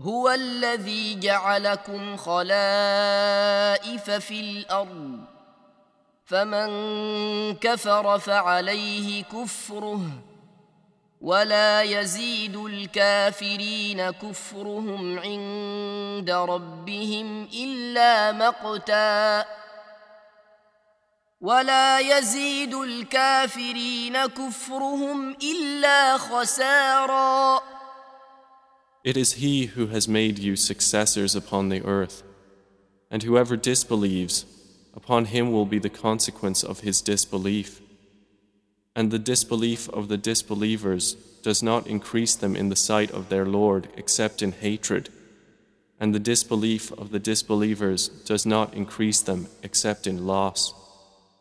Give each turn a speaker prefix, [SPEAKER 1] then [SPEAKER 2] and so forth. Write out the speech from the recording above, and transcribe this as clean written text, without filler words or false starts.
[SPEAKER 1] هو الذي جعلكم خلائف في الأرض فمن كفر فعليه كفره ولا يزيد الكافرين كفرهم عند ربهم إلا مقتا ولا يزيد الكافرين كفرهم إلا خسارا.
[SPEAKER 2] It is He who has made you successors upon the earth, and whoever disbelieves, upon him will be the consequence of his disbelief. And the disbelief of the disbelievers does not increase them in the sight of their Lord except in hatred, and the disbelief of the disbelievers does not increase them except in loss.